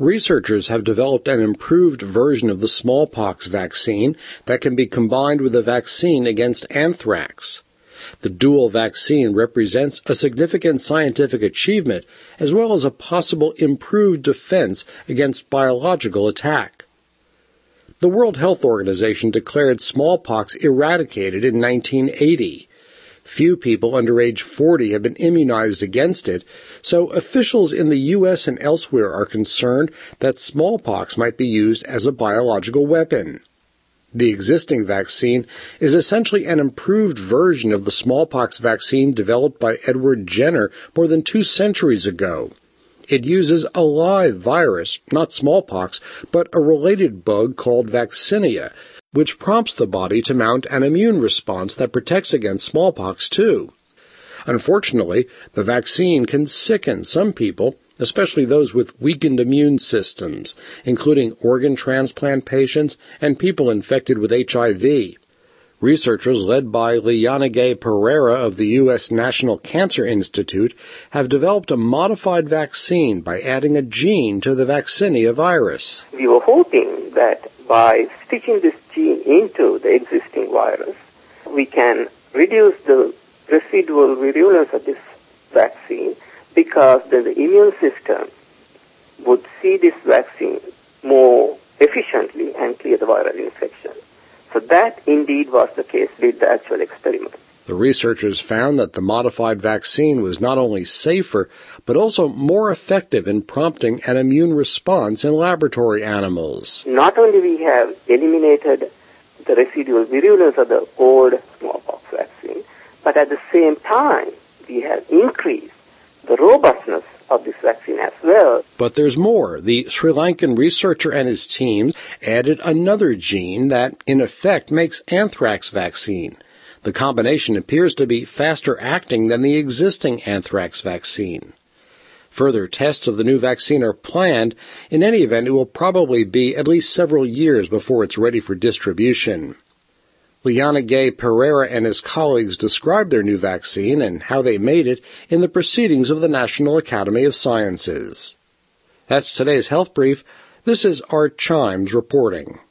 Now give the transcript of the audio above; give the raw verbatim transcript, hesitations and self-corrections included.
Researchers have developed an improved version of the smallpox vaccine that can be combined with a vaccine against anthrax. The dual vaccine represents a significant scientific achievement as well as a possible improved defense against biological attack. The World Health Organization declared smallpox eradicated in nineteen eighty. Few people under age forty have been immunized against it, so officials in the U S and elsewhere are concerned that smallpox might be used as a biological weapon. The existing vaccine is essentially an improved version of the smallpox vaccine developed by Edward Jenner more than two centuries ago. It uses a live virus, not smallpox, but a related bug called vaccinia, which prompts the body to mount an immune response that protects against smallpox too. Unfortunately, the vaccine can sicken some people, especially those with weakened immune systems, including organ transplant patients and people infected with H I V. Researchers led by Leonigay Pereira of the U S National Cancer Institute have developed a modified vaccine by adding a gene to the vaccinia virus. We were hoping that by stitching this gene into the existing virus, we can reduce the residual virulence of this vaccine because then the immune system would see this vaccine more efficiently and clear the viral infection. So that indeed was the case with the actual experiment. The researchers found that the modified vaccine was not only safer, but also more effective in prompting an immune response in laboratory animals. Not only we have eliminated the residual virulence of the old smallpox vaccine, but at the same time, we have increased the robustness of this vaccine as well. But there's more. The Sri Lankan researcher and his team added another gene that, in effect, makes anthrax vaccine. The combination appears to be faster acting than the existing anthrax vaccine. Further tests of the new vaccine are planned. In any event, it will probably be at least several years before it's ready for distribution. Leonigay Pereira and his colleagues described their new vaccine and how they made it in the proceedings of the National Academy of Sciences. That's today's Health Brief. This is Art Chimes reporting.